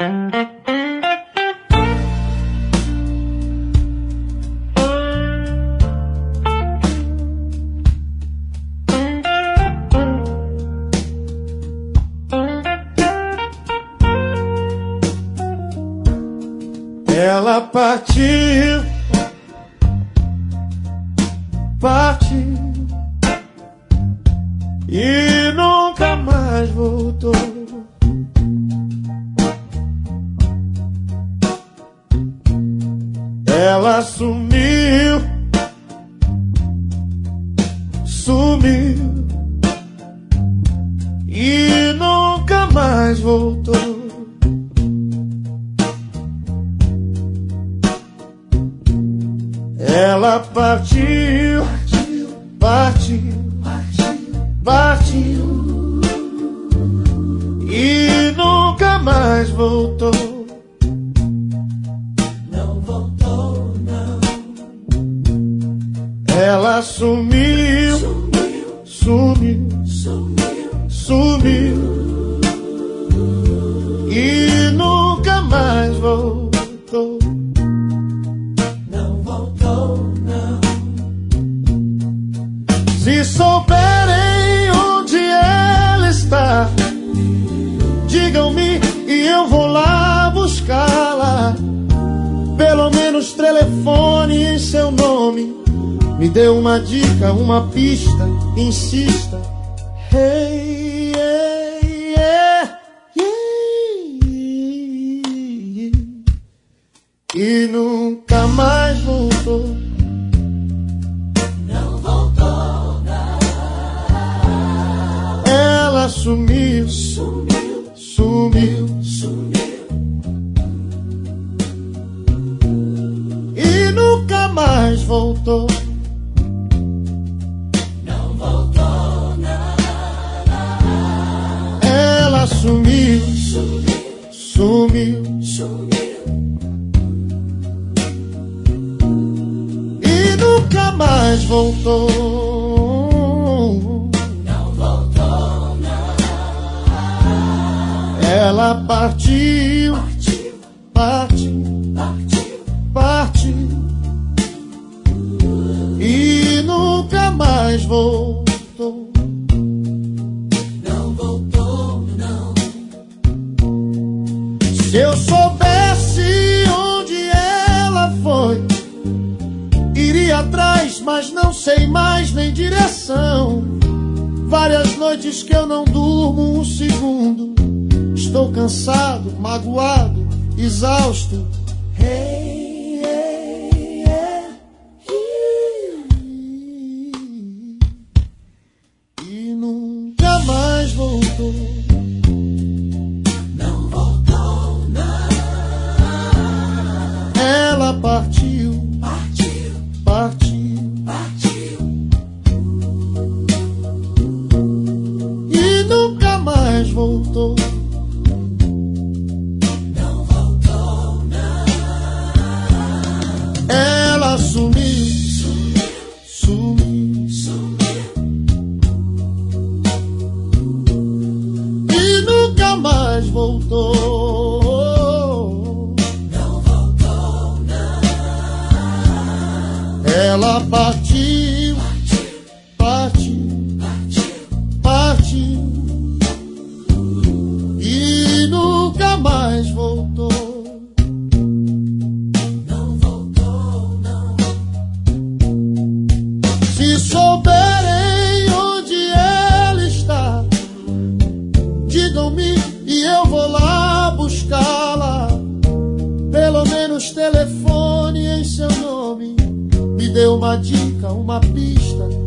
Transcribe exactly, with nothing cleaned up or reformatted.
Ela partiu, partiu e nunca mais voltou. Ela sumiu, sumiu e nunca mais voltou. Ela partiu, partiu, partiu, partiu e nunca mais voltou. Não voltou, não. Ela sumiu, sumiu, sumiu, sumiu e nunca mais voltou. Se souberem onde ela está, digam-me e eu vou lá buscá-la. Pelo menos telefone em seu nome, me dê uma dica, uma pista, insista. Hey, hey, yeah, yeah. E nunca mais voltou. Ela sumiu, sumiu, sumiu, sumiu e nunca mais voltou. Não voltou, não. Ela sumiu, sumiu, sumiu, sumiu e nunca mais voltou. Ela partiu, partiu, partiu, partiu e nunca mais voltou. Não voltou, não. Se eu soubesse onde ela foi, iria atrás, mas não sei mais nem direção. Várias noites que eu não durmo um segundo. Estou cansado, magoado, exausto. Hey, hey, yeah, yeah. E nunca mais voltou. Não voltou, não. Ela partiu, partiu, partiu, partiu e nunca mais voltou. Ela sumiu, sumiu, sumiu e nunca mais voltou. Não voltou, não. Ela partiu, partiu, partiu, partiu e nunca mais voltou. Se souberem onde ela está, digam-me e eu vou lá buscá-la. Pelo menos telefone em seu nome, me dê uma dica, uma pista.